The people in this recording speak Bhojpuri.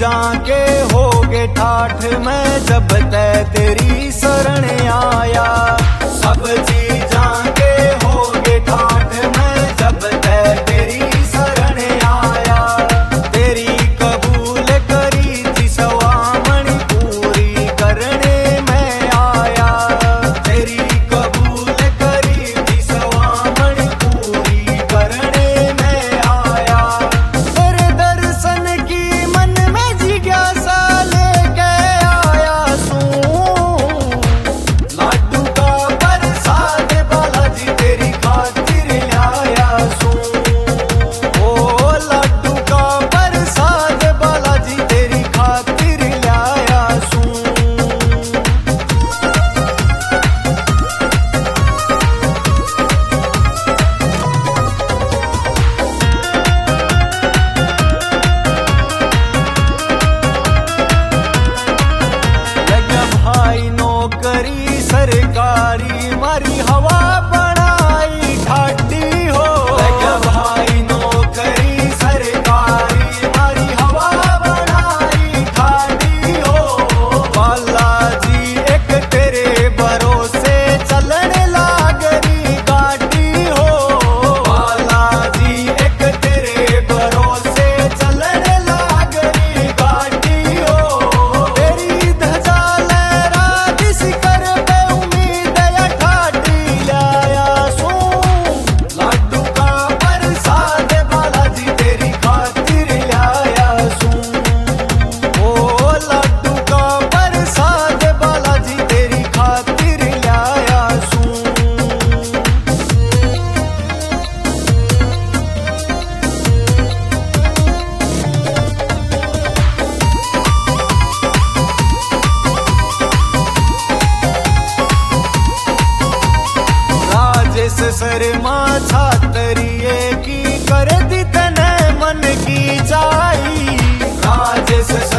जाके होगे ठाठ मैं जब तय तेरी शरण आया। सब चीजां के होगे ठाठ मैं जब तय तेरी शरण आया। तेरी कबूल करी थी सवामणी पूरी करने मैं आया। तेरी कबूल करी थी सवामणी पूरी करने मैं आया। तेरे दर्शन की मन में जिज्ञासा लेके आया सूं। लाडू का प्रसाद बालाजी तेरी खातिर लाया सूं। ओ लाडू का प्रसाद बालाजी तेरी खातिर लाया सूं। लगा भाई नौकरी सरकारी मारी हवा बनाई ठाटी हो। लगा भाई नौकरी सरकारी मारी हवा बनाई ठाटी हो। बालाजी एक तेरे भरोसे चलने लागरी गाड़ी हो। बालाजी एक तेरे भरोसे चलने लागरी गाड़ी हो। तेरी ध्वजा लहरा दिस कर पे उम्मीद या ठाठी लाया सूं। लाडू का प्रसाद बालाजी तेरी खातिर लाया सूं। ओ लाडू का प्रसाद बालाजी तेरी खातिर लाया सूं। राजेश शर्मा छात्रिये की कर दी तने मन की चाई। राजेश